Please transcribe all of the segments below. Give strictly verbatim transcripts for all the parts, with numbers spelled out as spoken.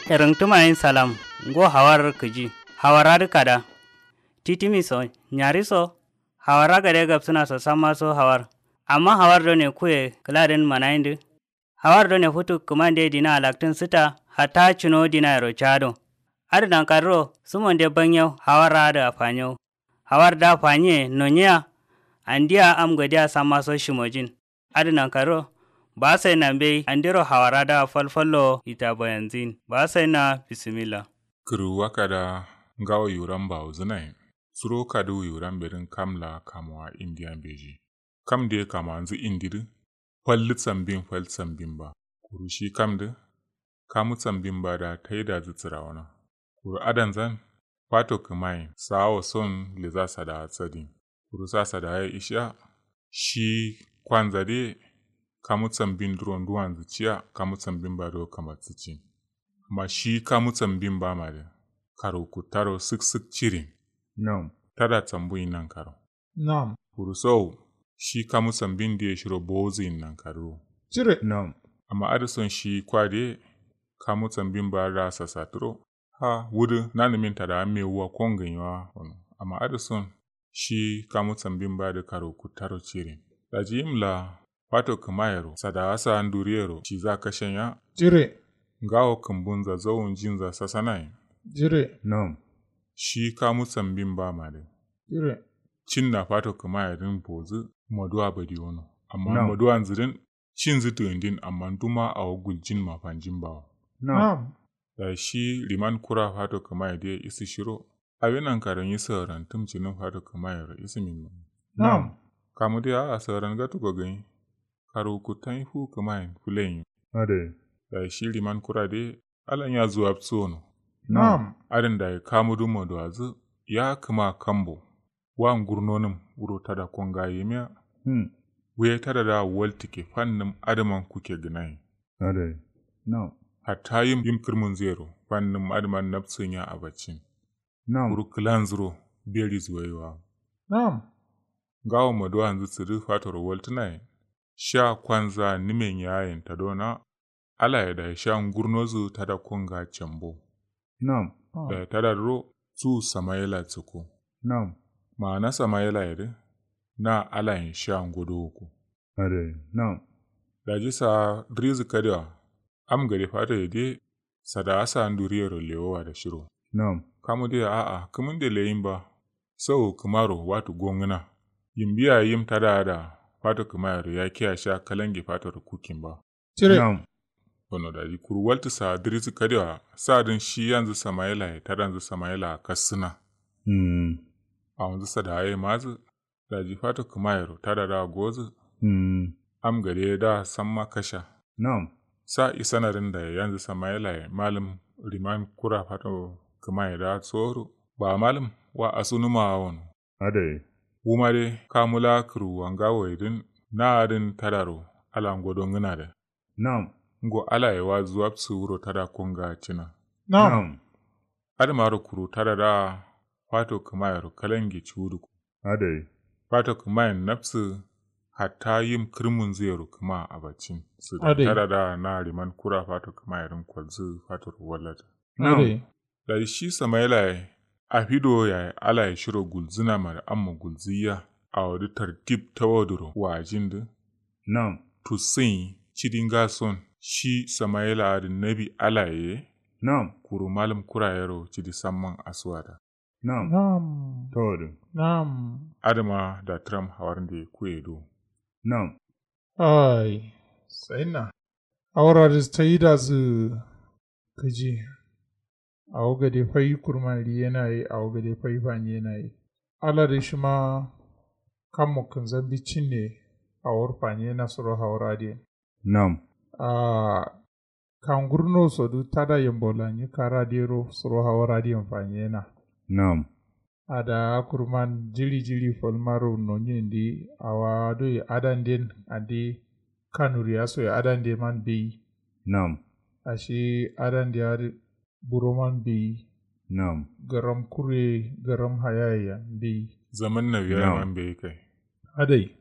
Erengtumain salam ngo hawar kiji hawara kada titimi so nyari so hawara gade gapsuna so samma so hawar amma hawar do ne kuye kladen manainde hawar do ne futu kumande dina alaktin sita hata chino dina ro chado adnan karro sumonde banyo hawara da fanyo hawar da fanye nonya andia am gadiya samma so shimojin adnan karro ba sai na bai andiro hawara da falfallo ita bayanzin ba sai na bismillah kuru wakada ngawa yuran ba uzunai suro kadu yuran berin kamla kamwa indian beji kam de kama anzu indiri fallit sambin fal sambin ba kuru shi kam de kamu sambin ba da taida zutsira wana kuru adan zan fato kumai sawo son liza sada tsadi kuru sa sada ya isha shi kwanza de kamutsan bin duron duwan zuciya kamutsan bin ba do kamar zuci amma shi kamutsan bin ba ma da karo ku taro sik sik cirin Nam. tada tsambuyin nan karo Nam. kurusau shi kamutsan bin da ya shiro bozin nan karo Cire. Nam. amma adison shi kwade kamutsan bin ba da sasaturo ha wudu nanimin tada me wa kongin yawa amma adison shi kamutsan bin ba da karo ku taro cirin daji imla Fato kumayero, sadawasa anduriero, chiza kashenya, Jire. ngawo kumbunza zawun jinza sasanai. Jire. Nam. Shi kamu sambin ba mare. Jire. Cinna fato kumayerin bozu, maduwa badi wono. Amma Nam. maduwa nzirin, cin zitu indin amma duma a guljin mafanjin bawa. Nam. Nam. Da shi liman kura fato kumayede isi shiro, abinan karin yi sauran tumcinin fato kumayero isi min. Nam. Kamu dia a sauran gatu gogani. Karo kutan hu kumayin fulen Ade. da shi liman kurade alan ya zuwa tsono. Nam. Arin da ya kamu dumo da wazu ya kuma kambo wa gurnonin wuro tada konga yemiya Hmm. wuye tada da waltike fannin adaman kuke ginai. Ade. Nam. Hatta yin yin kirmun zero fannin adaman nafsin ya abacin. Nam. Wuro kilan zuro beri zuwaiwa. Nam. Gawo maduwa yanzu tsiri fatar waltunai. Sha kwanza nimen yayin ta dona, ala ya da sha gurnozu ta da kunga cambo, Nam. da ta da ro su samayela tsuko. Nam. Ma'ana samayela ya na ala yin sha gudu uku. Ade. Nam. Da ji sa drizu kadewa, am gari fata ya de, sada asa anduriyar lewa da shiro. Nam. Kamu dai a'a, kamun da layin ba, sau kumaro watu gonguna, yin biya yin ta da da fato kumayar ya kiya sha kalange fatar kukin ba. Cire. Nam. Wano da kuru waltu sa dirisi kadewa sa din shi yanzu Samaila ya ta yanzu Samaila kasuna. Hmm. A wanzu sa da haye mazu da ji fato kumayar ta da da gozu Hmm. am gare da samma kasha. Nam. Sa isanarin da yanzu Samaila ya malam riman kura fato kumayar da tsoro ba malam wa asunuma wano. Ade. Umare kamula kuru wangawo idin na adin tadaro ala ngodon ngina da. Nam. Ngo ala yawa zuwa su wuro tada kunga cina. Nam. Nam. Adamaru kuru tada da fato kumayar kalangi cudu. Ade. Fato kumayar nafsu hatta yin kirmun zero kuma a bacin. Su da Ade. tada da na riman kura fato kumayarin kwalzu fato wallata. Ade. Da shi Samaila a fido ya ala ya shiro gulzina mara amma gulziya a wadi tartib ta waduro wajin da Nam. tusin cidin gason shi Samaila da nabi ala ya Nam. kuru malam kura yaro cidi samman aswada. Nam. Nam. Todo. Nam. Adama da Trump hawar da ya kuye do. Nam. Ai. Sai na. Aura da ta yi da su kaji. A waga da fai kurmari yana yi, a waga da fai fanye yana yi. Ala da shi ma kan mukan zambi cin ne a warfanye na suru haura da Nam. a kan gurno so du tada yambola ni kara dero suru haura da fanye na. Nam. Ada kurman jiri jiri folmaro no nyindi awa do adan den adi kanuri aso adan de man bi Nam. ashi adan de ari buroman bi Nam. garam kure garam hayaya bi Zaman na biyar No. man bai kai. adai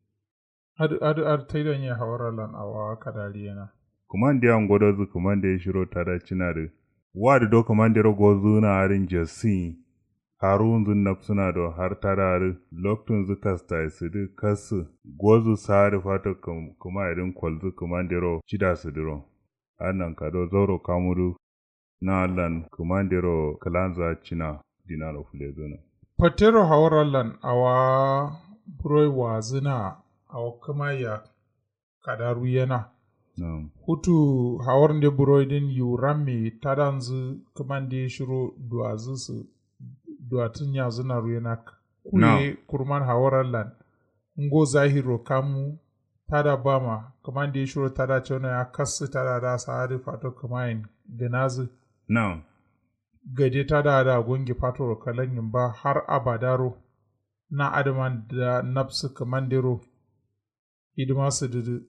adu adu ar taidan ya hawara lan awa kadari yana Kumande an godo zu kumande shiro tada cinare. wadi do kamandiro gozu na arin jasi harun zun nafsuna do har tarari loktun zu kasta isidu kasu gozu sari fato kuma irin kwalzu kamandiro chida sidiro annan kado zoro kamuru na allan kamandiro kalanza china dinaro fulezuna patero hawarallan awa buroi wazina awa kama ya kadaru yana na'am hutu hawar da buroi din yurami tadanzu kamande shiro duwazu su duwatun ya zina ruyana kuye kurman hawarallan ngo zahiro kamu tada bama kamande shiro tada chona ya kasu tada da sahari fato kamayin ganazu na'am gade tada da gongi fato kalanyin ba har abadaro na adaman da nafsu kamandero hidima su dudu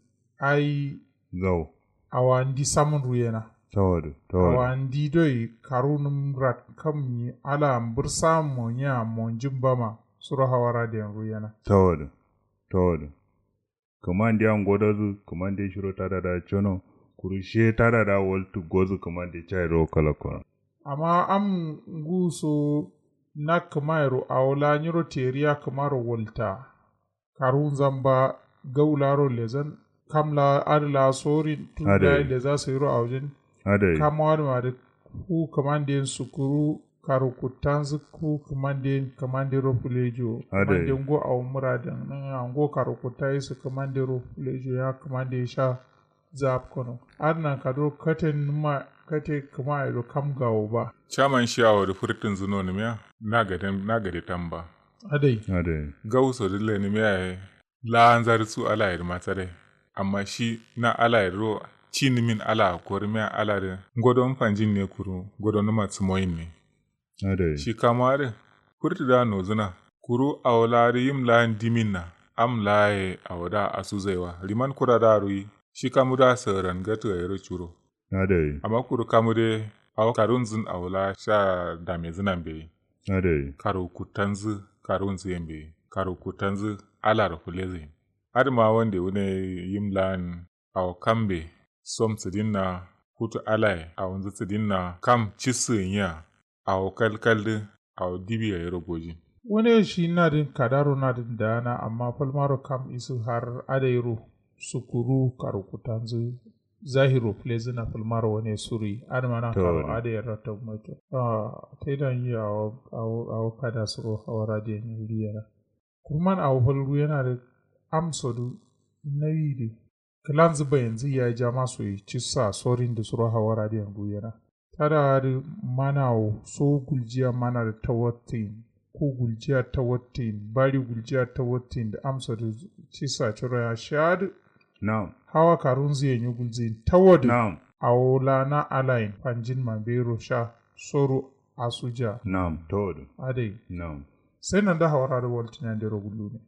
ai zau awandi samun ruyena tawadu tawadu awandi doi karunum rat kamni ala bursa monya monjin bama suru hawara da ruyena tawadu tawadu kamande an godazu kamande shiro tada da chono kurushe tada da waltu gozu kamande chairo kala kona amma am guso na kamairo awla nyiro teriya kamaro walta karun zamba gaularo lezan kamla adla sori tunda leza sayro awjin adai kamar ma da ku kamande sukuru karu kutanzu ku kamande kamande ro fulejo kamande ngo aw muradan nan ngo karu kutai su kamande ro fulejo ya kamande sha zap kono adna kado katen ma kate kama iro kam gawo ba chaman shawo da furtin zuno ne miya na gaden na gade tamba adai adai gauso dille ne miya la anzar su ala yir matare amma shi na ala yiro cin min ala kor miya ala de godon fanjin ne kuru godon ma tsumoyin ne adai shi kamare furti da no zuna kuru awlari yim la diminna am laye awda asuzaiwa liman kura da ruyi shi kamuda saran gato yiro churo adai amma kuru kamude aw karun zun awla sha da me zunan be adai karu kutanzu karun zuyembe karu kutanzu ala rafuleze adma wande wune yimlan aw kambe som tsidinna kutu alai aw nzu tsidinna kam chisunya aw kalkalde aw dibiya yero goji wani shi na din kadaro na din dana amma falmaro kam isu har adairo sukuru karu kutanzu zahiro plezi na falmaro wani suri adma na karu adayar ta mutu ah taidan yi aw aw kada suro hawara da yin liyara kurman aw falru yana da amsodu nayi kalan zuba yanzu ya ja masu yi cisa sorin da suro hawara da yin liyara tada da mana so guljiya mana da tawatin ko guljiya tawatin bari guljiya tawatin da amsa da cisa ciro ya shad na'am hawa karun zai yi gulzin tawadu na'am awola na alain panjin mabero sha soro asuja na'am tawadu adai na'am sai nan da hawara da waltin da rogullu ne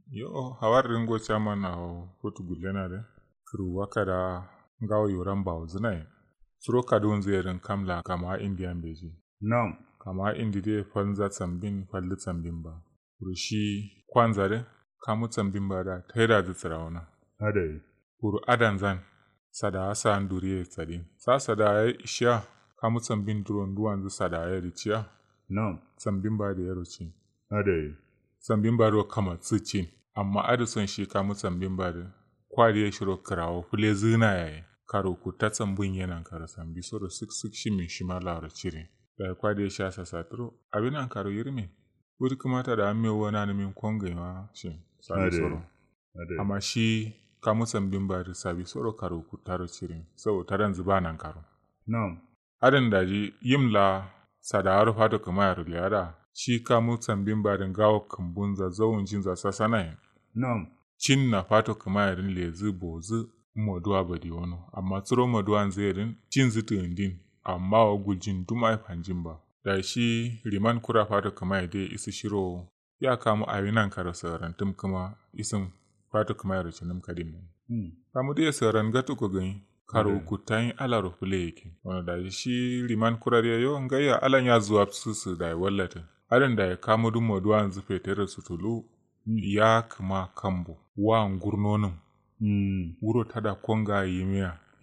yo hawar ringo chama na hotu gulena de kru wakada ngawo yoran bawo zinai suro kadun zerin kamla kama indian beji na'am kama indi de fanza tsambin falli tsambin ba rushi kwanza de kamu tsambin ba da taida da tsirauna adai kuru adan zan sada asa nduriye tsadin sa sada ya isha kamu tsambin duron duwan zu sada ya riciya na'am tsambin ba da ya ruci adai tsambin ba ro kama tsicin amma adison shi kamu tsambin ba da kwari ya shiro kirawo fule zina yayi karo ku ta tsambun yana karo sambi so da sik sik shi min shi ma laura cire da kwadi ya sha sasatro abin an karo yirme wuri kuma ta da amme wana na min konga ma shi sabi soro amma shi kamu tsambin ba da sabi soro karo ku taro cire sau taran zuba nan karo na'am adan daji yimla sadaro fato kuma ya ruliyada shi kamu tsambin ba da gawo kambun za zawun jin za sasana na'am cin na fato kuma ya rin lezi bozu moduwa badi wano amma tsiro moduwan zerin cin zitu indin amma wa guljin duma ya fanjin ba da shi riman kura fato kuma ya dai isi shiro ya kamu a yinan kara sauran tum kuma isin fato kuma ya ruce nim kadin hmm. kamu dai sauran gatu ko gani karo kutain ala rufule yake wani da shi riman kura da yau ngaya alan ya zuwa su da ya wallata adan da ya kamu dum moduwan zufe tere su tulu hmm. ya kama kambo wa ngurnonin Mm. wuro tada konga yimiya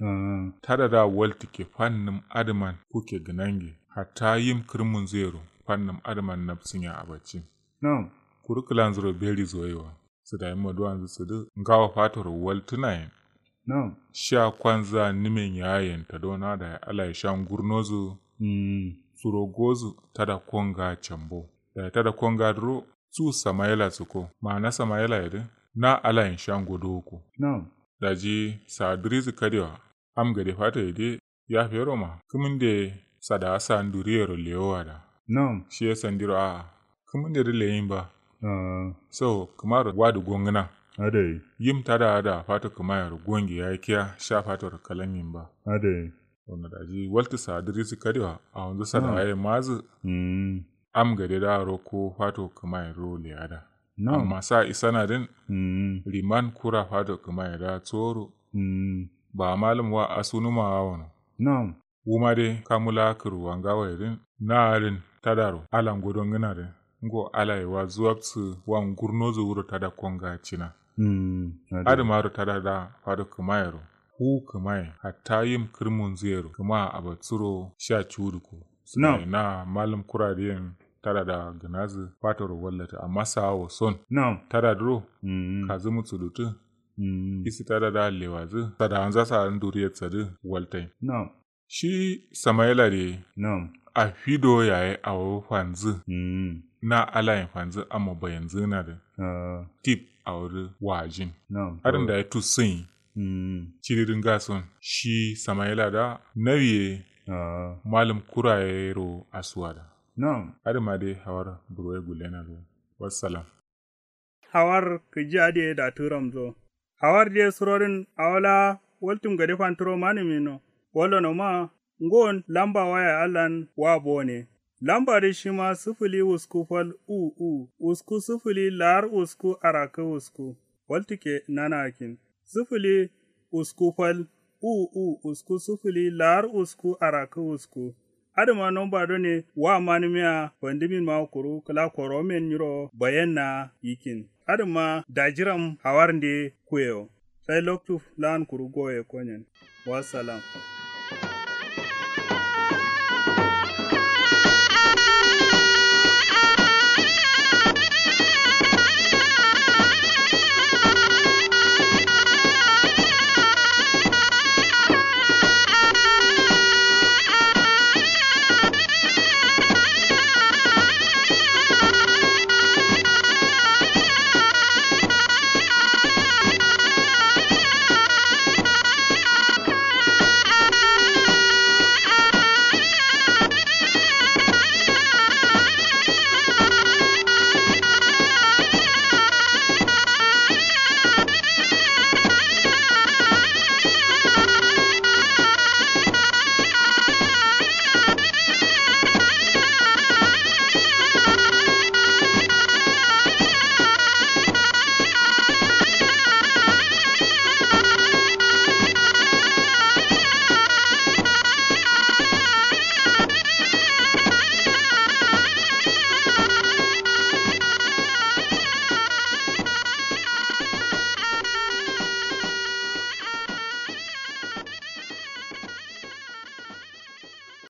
Ah. tada da walti ke fannin adman kuke ginange hatta yim kirmun zero fannin adman nafsinya a bacci Na'am. kurkulan zuro beri zoyewa su da yamma duwan su du ngawa fatar waltunayin Na'am. sha kwanza nimen yayin ta dona da ala shan gurnozu Mm. suro gozu tada konga chambo da tada konga duro su samayela suko ma'ana samayela yadda na ala shan godoko Na'am. daji sadrizu kadewa am gade fata yade ya fero ma kumin de sada asa nduriyero lewa da Na'am. shi ya sandiro a kumin de leyin ba Ah. so kumar wadu gongna Adai. yim tada da fata kumayar gongi ya kiya sha fatar kalanyin ba Adai. wanda daji walta sadrizu kadewa a wanzu sada Na'am. ayi mazu Mm. am gade da roko fato kumayar role ada Na'am. amma sa isana din Mm. liman kura fato kumayar da tsoro Mm. ba malum wa asunuma wawon Na'am. wuma de kamula kuru wanga wairin naarin tadaro alan godon nginarin ngo alai wa zuwapsu wa ngurnozu wuro tada konga china Mm. Adai. adamaru tada da fado kumayaro hu kumai hatta yim kirmun zero kuma abatsuro sha churuko Na'am. na malum kuradiyen tada da ganazu fatoro wallata amma sawo son Na'am. tada duro Mm. kazumu tsulutu Mm. isi tada da lewazu tada anza sa nduriyar tsadu waltai Na'am. shi samaila de Na'am. a fido yayi a fanzu Mm. na alayin fanzu amma ba yanzu na da Ah. tip a wuri wajin Na'am. harin da ya tusin Mm. ciririn gason shi samaila da nauye Ah. malam kurayero aswada Na'am. harin ma dai hawar burwai gulena zo wassalam hawar kiji ade da turam zo hawar de surorin awala waltum gade fanturo mani mino wala no ma ngon lamba waya allan wa bone lamba de shima sufuli usku fal u u usku sufuli lar usku araka usku waltike nanakin sufuli usku fal u u usku sufuli lar usku araka usku adama nomba do ne wa manimiya bandimin ma kuru kala koromen yuro bayanna yikin adama dajiram hawarnde kuyo sai loktu lan kuru goye konyen wassalam